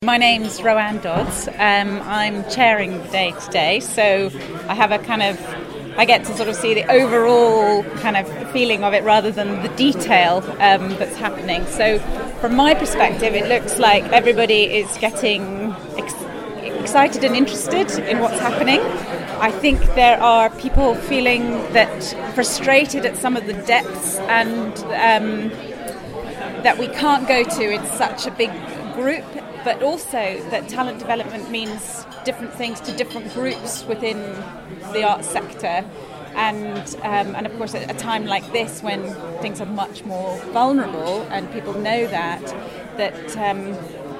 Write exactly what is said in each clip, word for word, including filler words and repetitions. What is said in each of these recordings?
My name's Roanne Dodds. Um, I'm chairing the day today, so I have a kind of, I get to sort of see the overall kind of feeling of it rather than the detail um, that's happening. So from my perspective, it looks like everybody is getting ex- excited and interested in what's happening. I think there are people feeling that frustrated at some of the depths and um, that we can't go to in such a big group, but also that talent development means different things to different groups within the arts sector. And um, and of course at a time like this when things are much more vulnerable and people know that, that um,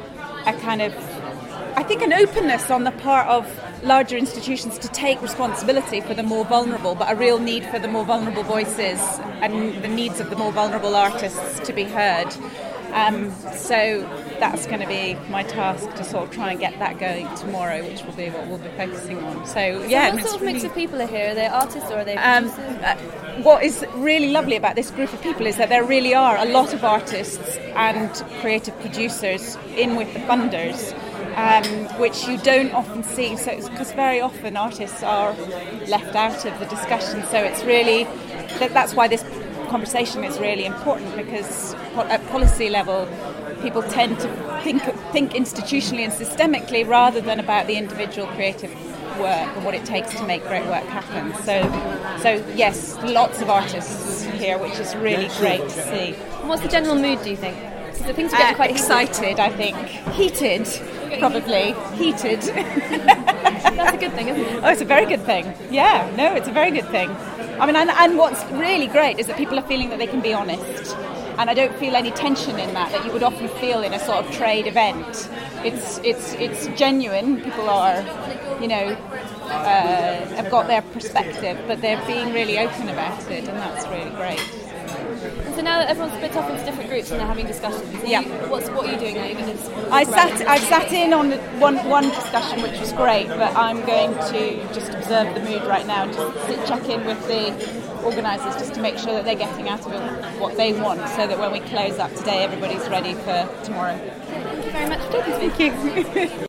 a kind of, I think an openness on the part of larger institutions to take responsibility for the more vulnerable, but a real need for the more vulnerable voices and the needs of the more vulnerable artists to be heard. Um, so that's going to be my task, to sort of try and get that going tomorrow, which will be what we'll be focusing on. So, yeah. So what sort of mix of people are here? Are they artists or are they um, producers? uh, what is really lovely about this group of people is that there really are a lot of artists and creative producers in with the funders, um, which you don't often see. So, because very often artists are left out of the discussion. So it's really that, that's why this conversation is really important, because at policy level people tend to think think institutionally and systemically rather than about the individual creative work and what it takes to make great work happen. So so yes, lots of artists here, which is really great to see. And what's the general mood, do you think? So things are getting Uh, quite excited, I think. Heated, probably. Heated. That's a good thing, isn't it? Oh, it's a very good thing. Yeah, no, it's a very good thing. I mean, and, and what's really great is that people are feeling that they can be honest. And I don't feel any tension in that, that you would often feel in a sort of trade event. It's it's it's genuine. People are, you know, uh, have got their perspective, but they're being really open about it, and that's really great. And so now that everyone's split up into different groups and they're having discussions, are Yeah. you, what's, what are you doing now? You're going to I sat I sat in on one one discussion, which was great, but I'm going to just observe the mood right now and just sit, check in with the organisers just to make sure that they're getting out of it what they want, so that when we close up today, everybody's ready for tomorrow. Thank you very much for talking to me. Thank you.